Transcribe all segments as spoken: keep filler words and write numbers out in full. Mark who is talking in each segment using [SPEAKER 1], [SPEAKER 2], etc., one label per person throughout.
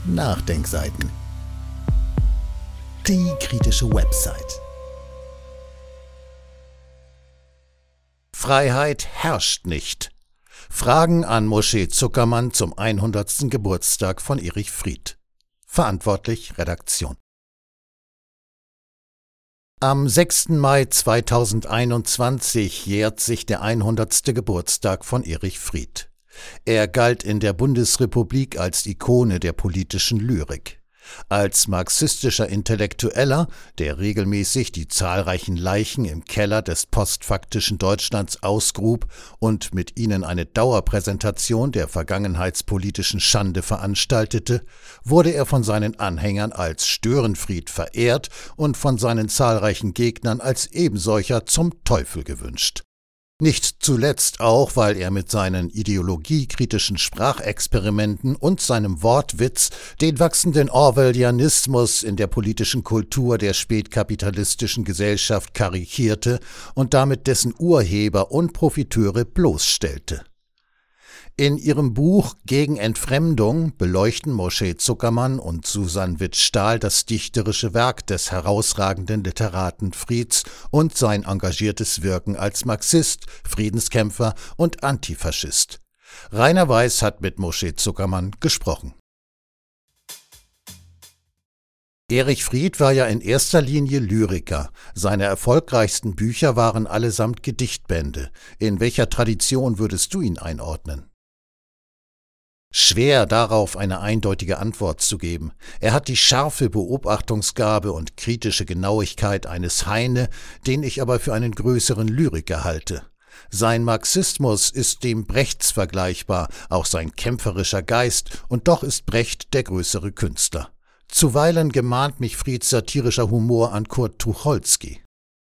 [SPEAKER 1] Nachdenkseiten. Die kritische Website. Freiheit herrscht nicht. Fragen an Moshe Zuckermann zum hundertsten Geburtstag von Erich Fried. Verantwortlich Redaktion. Am sechsten Mai zweitausendeinundzwanzig jährt sich der hundertste Geburtstag von Erich Fried. Er galt in der Bundesrepublik als Ikone der politischen Lyrik. Als marxistischer Intellektueller, der regelmäßig die zahlreichen Leichen im Keller des postfaktischen Deutschlands ausgrub und mit ihnen eine Dauerpräsentation der vergangenheitspolitischen Schande veranstaltete, wurde er von seinen Anhängern als Störenfried verehrt und von seinen zahlreichen Gegnern als ebensolcher zum Teufel gewünscht. Nicht zuletzt auch, weil er mit seinen ideologiekritischen Sprachexperimenten und seinem Wortwitz den wachsenden Orwellianismus in der politischen Kultur der spätkapitalistischen Gesellschaft karikierte und damit dessen Urheber und Profiteure bloßstellte. In ihrem Buch »Gegen Entfremdung« beleuchten Moshe Zuckermann und Susan Witt-Stahl das dichterische Werk des herausragenden Literaten Frieds und sein engagiertes Wirken als Marxist, Friedenskämpfer und Antifaschist. Rainer Weiß hat mit Moshe Zuckermann gesprochen. Erich Fried war ja in erster Linie Lyriker. Seine erfolgreichsten Bücher waren allesamt Gedichtbände. In welcher Tradition würdest du ihn einordnen? Schwer, darauf eine eindeutige Antwort zu geben. Er hat die scharfe Beobachtungsgabe und kritische Genauigkeit eines Heine, den ich aber für einen größeren Lyriker halte. Sein Marxismus ist dem Brechts vergleichbar, auch sein kämpferischer Geist, und doch ist Brecht der größere Künstler. Zuweilen gemahnt mich Frieds satirischer Humor an Kurt Tucholsky.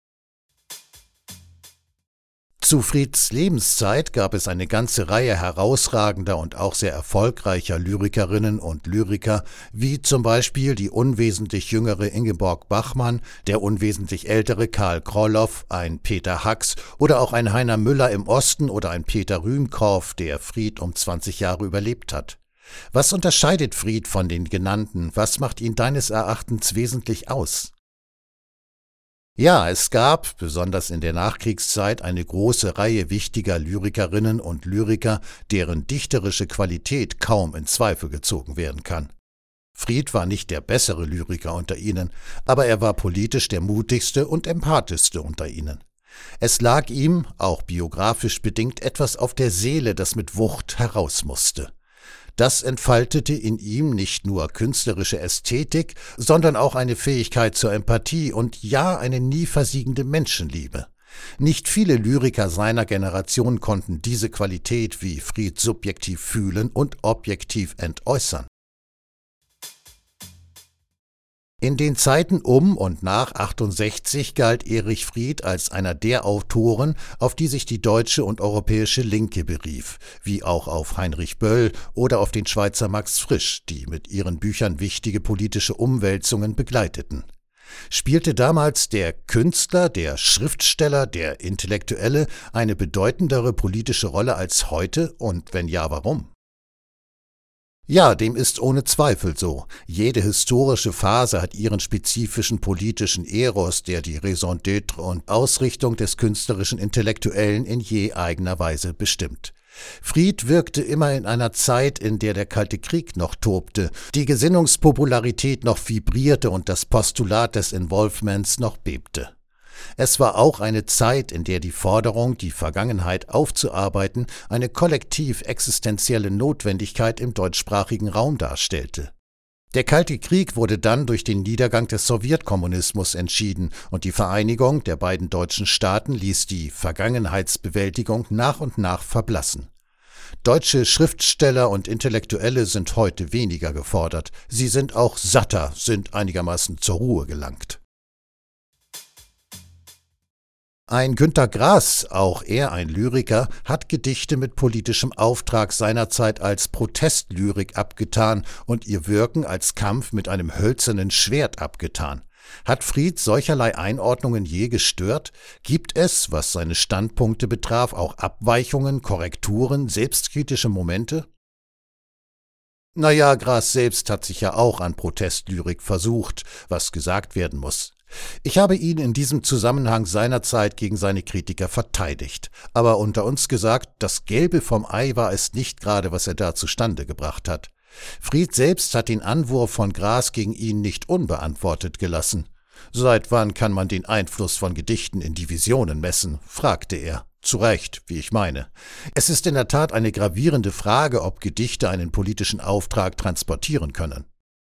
[SPEAKER 1] Zu Frieds Lebenszeit gab es eine ganze Reihe herausragender und auch sehr erfolgreicher Lyrikerinnen und Lyriker, wie zum Beispiel die unwesentlich jüngere Ingeborg Bachmann, der unwesentlich ältere Karl Krolloff, ein Peter Hacks oder auch ein Heiner Müller im Osten oder ein Peter Rühmkorff, der Fried um zwanzig Jahre überlebt hat. Was unterscheidet Fried von den genannten? Was macht ihn deines Erachtens wesentlich aus? Ja, es gab, besonders in der Nachkriegszeit, eine große Reihe wichtiger Lyrikerinnen und Lyriker, deren dichterische Qualität kaum in Zweifel gezogen werden kann. Fried war nicht der bessere Lyriker unter ihnen, aber er war politisch der mutigste und empathischste unter ihnen. Es lag ihm, auch biografisch bedingt, etwas auf der Seele, das mit Wucht heraus musste. Das entfaltete in ihm nicht nur künstlerische Ästhetik, sondern auch eine Fähigkeit zur Empathie und ja, eine nie versiegende Menschenliebe. Nicht viele Lyriker seiner Generation konnten diese Qualität wie Fried subjektiv fühlen und objektiv entäußern. In den Zeiten um und nach achtundsechzig galt Erich Fried als einer der Autoren, auf die sich die deutsche und europäische Linke berief, wie auch auf Heinrich Böll oder auf den Schweizer Max Frisch, die mit ihren Büchern wichtige politische Umwälzungen begleiteten. Spielte damals der Künstler, der Schriftsteller, der Intellektuelle eine bedeutendere politische Rolle als heute und wenn ja, warum? Ja, dem ist ohne Zweifel so. Jede historische Phase hat ihren spezifischen politischen Eros, der die Raison d'être und Ausrichtung des künstlerischen Intellektuellen in je eigener Weise bestimmt. Fried wirkte immer in einer Zeit, in der der Kalte Krieg noch tobte, die Gesinnungspopularität noch vibrierte und das Postulat des Involvements noch bebte. Es war auch eine Zeit, in der die Forderung, die Vergangenheit aufzuarbeiten, eine kollektiv existenzielle Notwendigkeit im deutschsprachigen Raum darstellte. Der Kalte Krieg wurde dann durch den Niedergang des Sowjetkommunismus entschieden und die Vereinigung der beiden deutschen Staaten ließ die Vergangenheitsbewältigung nach und nach verblassen. Deutsche Schriftsteller und Intellektuelle sind heute weniger gefordert. Sie sind auch satter, sind einigermaßen zur Ruhe gelangt. Ein Günter Grass, auch er ein Lyriker, hat Gedichte mit politischem Auftrag seinerzeit als Protestlyrik abgetan und ihr Wirken als Kampf mit einem hölzernen Schwert abgetan. Hat Fried solcherlei Einordnungen je gestört? Gibt es, was seine Standpunkte betraf, auch Abweichungen, Korrekturen, selbstkritische Momente? Naja, Grass selbst hat sich ja auch an Protestlyrik versucht, was gesagt werden muss. Ich habe ihn in diesem Zusammenhang seinerzeit gegen seine Kritiker verteidigt. Aber unter uns gesagt, das Gelbe vom Ei war es nicht gerade, was er da zustande gebracht hat. Fried selbst hat den Anwurf von Grass gegen ihn nicht unbeantwortet gelassen. »Seit wann kann man den Einfluss von Gedichten in Divisionen messen?« fragte er. Zu Recht, wie ich meine. Es ist in der Tat eine gravierende Frage, ob Gedichte einen politischen Auftrag transportieren können.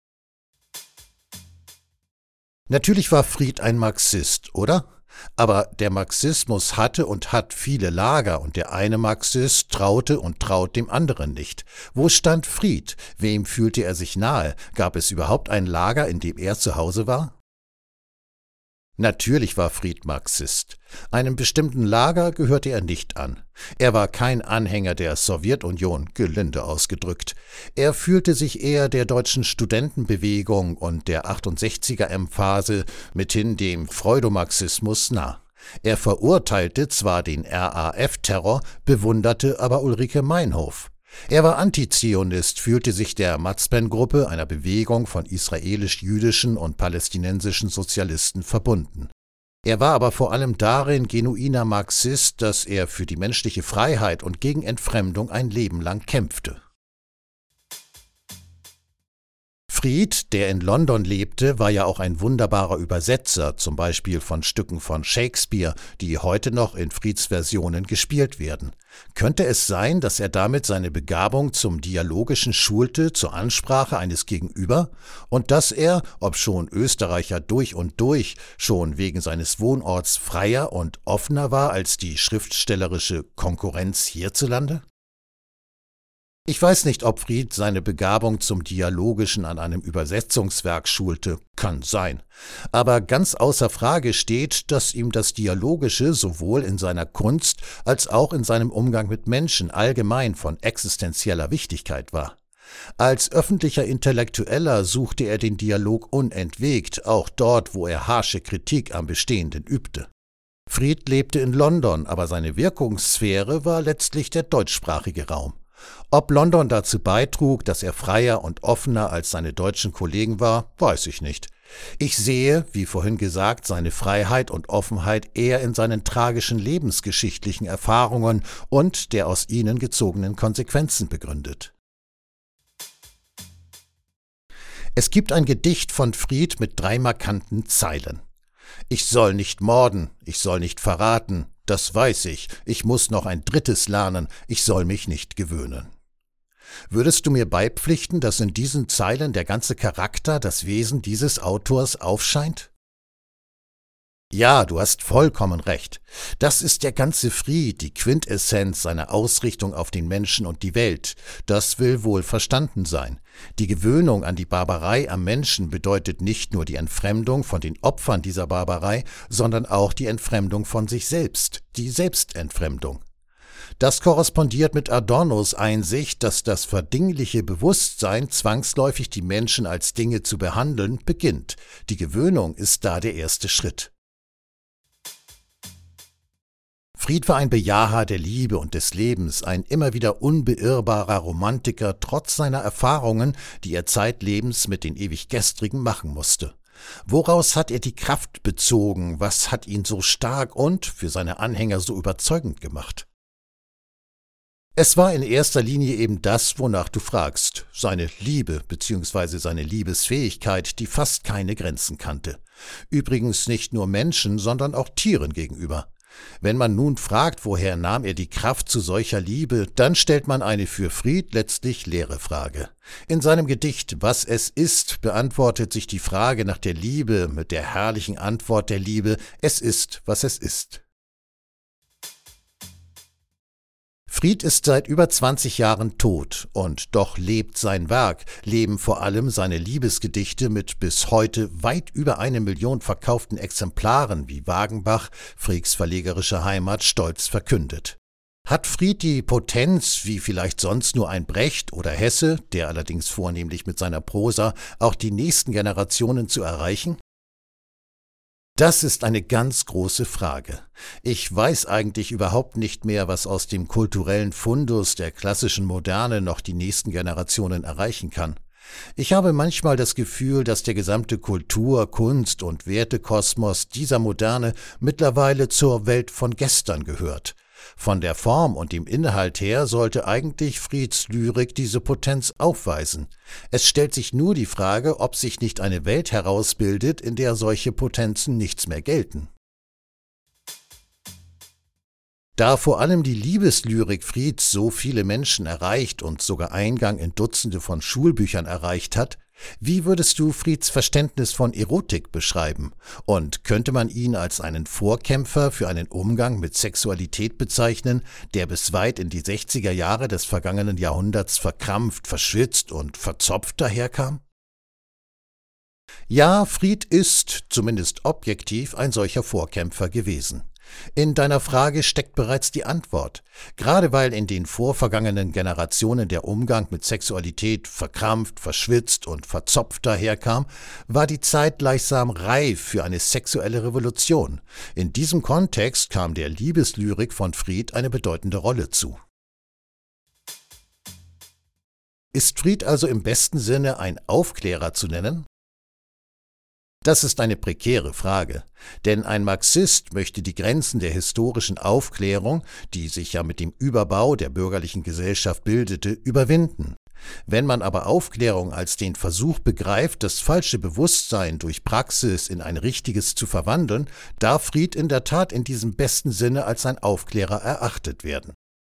[SPEAKER 1] Natürlich war Fried ein Marxist, oder? Aber der Marxismus hatte und hat viele Lager, und der eine Marxist traute und traut dem anderen nicht. Wo stand Fried? Wem fühlte er sich nahe? Gab es überhaupt ein Lager, in dem er zu Hause war? Natürlich war Fried Marxist. Einem bestimmten Lager gehörte er nicht an. Er war kein Anhänger der Sowjetunion, gelinde ausgedrückt. Er fühlte sich eher der deutschen Studentenbewegung und der achtundsechziger-Emphase, mithin dem Freudomarxismus, nah. Er verurteilte zwar den R A F-Terror, bewunderte aber Ulrike Meinhof. Er war Antizionist, fühlte sich der Matzpen-Gruppe, einer Bewegung von israelisch-jüdischen und palästinensischen Sozialisten, verbunden. Er war aber vor allem darin genuiner Marxist, dass er für die menschliche Freiheit und gegen Entfremdung ein Leben lang kämpfte. Fried, der in London lebte, war ja auch ein wunderbarer Übersetzer, zum Beispiel von Stücken von Shakespeare, die heute noch in Frieds Versionen gespielt werden. Könnte es sein, dass er damit seine Begabung zum Dialogischen schulte, zur Ansprache eines Gegenüber, und dass er, obschon Österreicher durch und durch, schon wegen seines Wohnorts freier und offener war als die schriftstellerische Konkurrenz hierzulande? Ich weiß nicht, ob Fried seine Begabung zum Dialogischen an einem Übersetzungswerk schulte, kann sein. Aber ganz außer Frage steht, dass ihm das Dialogische sowohl in seiner Kunst als auch in seinem Umgang mit Menschen allgemein von existenzieller Wichtigkeit war. Als öffentlicher Intellektueller suchte er den Dialog unentwegt, auch dort, wo er harsche Kritik am Bestehenden übte. Fried lebte in London, aber seine Wirkungssphäre war letztlich der deutschsprachige Raum. Ob London dazu beitrug, dass er freier und offener als seine deutschen Kollegen war, weiß ich nicht. Ich sehe, wie vorhin gesagt, seine Freiheit und Offenheit eher in seinen tragischen lebensgeschichtlichen Erfahrungen und der aus ihnen gezogenen Konsequenzen begründet. Es gibt ein Gedicht von Fried mit drei markanten Zeilen. Ich soll nicht morden, ich soll nicht verraten, das weiß ich, ich muss noch ein drittes lernen, ich soll mich nicht gewöhnen. Würdest du mir beipflichten, dass in diesen Zeilen der ganze Charakter, das Wesen dieses Autors aufscheint? Ja, du hast vollkommen recht. Das ist der ganze Fried, die Quintessenz seiner Ausrichtung auf den Menschen und die Welt. Das will wohl verstanden sein. Die Gewöhnung an die Barbarei am Menschen bedeutet nicht nur die Entfremdung von den Opfern dieser Barbarei, sondern auch die Entfremdung von sich selbst, die Selbstentfremdung. Das korrespondiert mit Adornos Einsicht, dass das verdingliche Bewusstsein, zwangsläufig die Menschen als Dinge zu behandeln, beginnt. Die Gewöhnung ist da der erste Schritt. Fried war ein Bejaher der Liebe und des Lebens, ein immer wieder unbeirrbarer Romantiker, trotz seiner Erfahrungen, die er zeitlebens mit den Ewiggestrigen machen musste. Woraus hat er die Kraft bezogen? Was hat ihn so stark und für seine Anhänger so überzeugend gemacht? Es war in erster Linie eben das, wonach du fragst, seine Liebe bzw. seine Liebesfähigkeit, die fast keine Grenzen kannte. Übrigens nicht nur Menschen, sondern auch Tieren gegenüber. Wenn man nun fragt, woher nahm er die Kraft zu solcher Liebe, dann stellt man eine für Fried letztlich leere Frage. In seinem Gedicht »Was es ist« beantwortet sich die Frage nach der Liebe mit der herrlichen Antwort der Liebe, es ist, was es ist. Fried ist seit über zwanzig Jahren tot, und doch lebt sein Werk, leben vor allem seine Liebesgedichte mit bis heute weit über eine Million verkauften Exemplaren, wie Wagenbach, Frieds verlegerische Heimat, stolz verkündet. Hat Fried die Potenz, wie vielleicht sonst nur ein Brecht oder Hesse, der allerdings vornehmlich mit seiner Prosa, auch die nächsten Generationen zu erreichen? Das ist eine ganz große Frage. Ich weiß eigentlich überhaupt nicht mehr, was aus dem kulturellen Fundus der klassischen Moderne noch die nächsten Generationen erreichen kann. Ich habe manchmal das Gefühl, dass der gesamte Kultur-, Kunst- und Wertekosmos dieser Moderne mittlerweile zur Welt von gestern gehört. Von der Form und dem Inhalt her sollte eigentlich Frieds Lyrik diese Potenz aufweisen. Es stellt sich nur die Frage, ob sich nicht eine Welt herausbildet, in der solche Potenzen nichts mehr gelten. Da vor allem die Liebeslyrik Frieds so viele Menschen erreicht und sogar Eingang in Dutzende von Schulbüchern erreicht hat, wie würdest du Frieds Verständnis von Erotik beschreiben? Und könnte man ihn als einen Vorkämpfer für einen Umgang mit Sexualität bezeichnen, der bis weit in die sechziger Jahre des vergangenen Jahrhunderts verkrampft, verschwitzt und verzopft daherkam? Ja, Fried ist, zumindest objektiv, ein solcher Vorkämpfer gewesen. In deiner Frage steckt bereits die Antwort. Gerade weil in den vorvergangenen Generationen der Umgang mit Sexualität verkrampft, verschwitzt und verzopft daherkam, war die Zeit gleichsam reif für eine sexuelle Revolution. In diesem Kontext kam der Liebeslyrik von Fried eine bedeutende Rolle zu. Ist Fried also im besten Sinne ein Aufklärer zu nennen? Das ist eine prekäre Frage, denn ein Marxist möchte die Grenzen der historischen Aufklärung, die sich ja mit dem Überbau der bürgerlichen Gesellschaft bildete, überwinden. Wenn man aber Aufklärung als den Versuch begreift, das falsche Bewusstsein durch Praxis in ein richtiges zu verwandeln, darf Fried in der Tat in diesem besten Sinne als ein Aufklärer erachtet werden.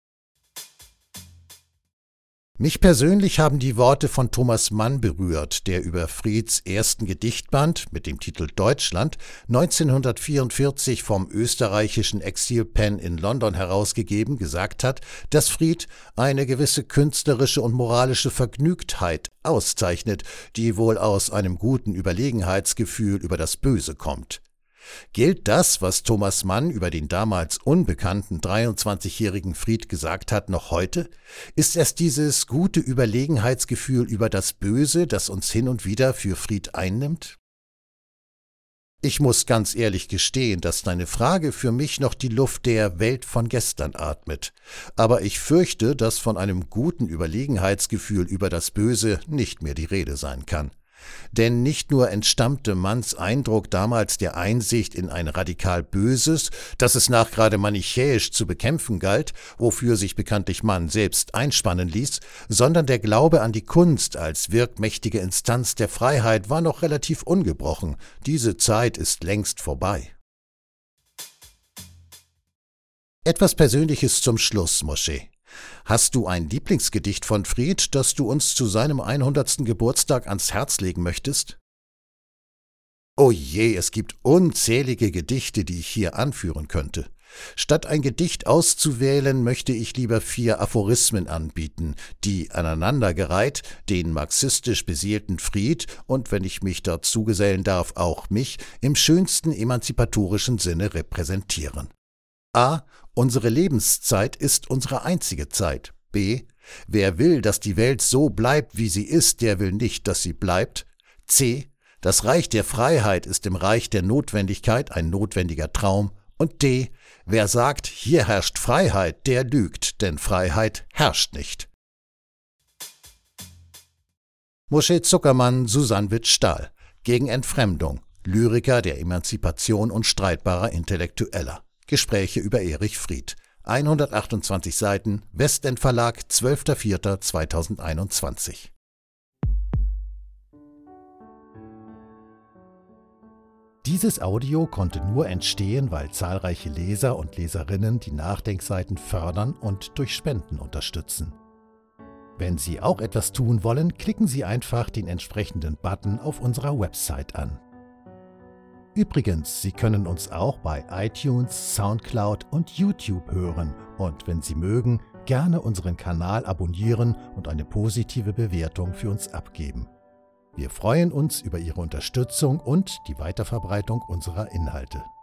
[SPEAKER 1] Mich persönlich haben die Worte von Thomas Mann berührt, der über Frieds ersten Gedichtband mit dem Titel Deutschland neunzehnhundertvierundvierzig vom österreichischen Exil-Pen in London herausgegeben gesagt hat, dass Fried eine gewisse künstlerische und moralische Vergnügtheit auszeichnet, die wohl aus einem guten Überlegenheitsgefühl über das Böse kommt. Gilt das, was Thomas Mann über den damals unbekannten dreiundzwanzigjährigen Fried gesagt hat, noch heute? Ist es dieses gute Überlegenheitsgefühl über das Böse, das uns hin und wieder für Fried einnimmt? Ich muss ganz ehrlich gestehen, dass deine Frage für mich noch die Luft der Welt von gestern atmet. Aber ich fürchte, dass von einem guten Überlegenheitsgefühl über das Böse nicht mehr die Rede sein kann. Denn nicht nur entstammte Manns Eindruck damals der Einsicht in ein radikal Böses, das es nachgerade manichäisch zu bekämpfen galt, wofür sich bekanntlich Mann selbst einspannen ließ, sondern der Glaube an die Kunst als wirkmächtige Instanz der Freiheit war noch relativ ungebrochen. Diese Zeit ist längst vorbei. Etwas Persönliches zum Schluss, Moshe. Hast du ein Lieblingsgedicht von Fried, das du uns zu seinem hundertsten Geburtstag ans Herz legen möchtest? Oh je, es gibt unzählige Gedichte, die ich hier anführen könnte. Statt ein Gedicht auszuwählen, möchte ich lieber vier Aphorismen anbieten, die aneinandergereiht den marxistisch beseelten Fried und, wenn ich mich dazu gesellen darf, auch mich, im schönsten emanzipatorischen Sinne repräsentieren. A. Unsere Lebenszeit ist unsere einzige Zeit. B. Wer will, dass die Welt so bleibt, wie sie ist, der will nicht, dass sie bleibt. C. Das Reich der Freiheit ist im Reich der Notwendigkeit ein notwendiger Traum. Und D. Wer sagt, hier herrscht Freiheit, der lügt, denn Freiheit herrscht nicht. Moshe Zuckermann, Susanne Witt-Stahl. Gegen Entfremdung. Lyriker der Emanzipation und streitbarer Intellektueller. Gespräche über Erich Fried. hundertachtundzwanzig Seiten, Westend Verlag, zwölfter vierter zweitausendeinundzwanzig. Dieses Audio konnte nur entstehen, weil zahlreiche Leser und Leserinnen die Nachdenkseiten fördern und durch Spenden unterstützen. Wenn Sie auch etwas tun wollen, klicken Sie einfach den entsprechenden Button auf unserer Website an. Übrigens, Sie können uns auch bei iTunes, Soundcloud und YouTube hören und wenn Sie mögen, gerne unseren Kanal abonnieren und eine positive Bewertung für uns abgeben. Wir freuen uns über Ihre Unterstützung und die Weiterverbreitung unserer Inhalte.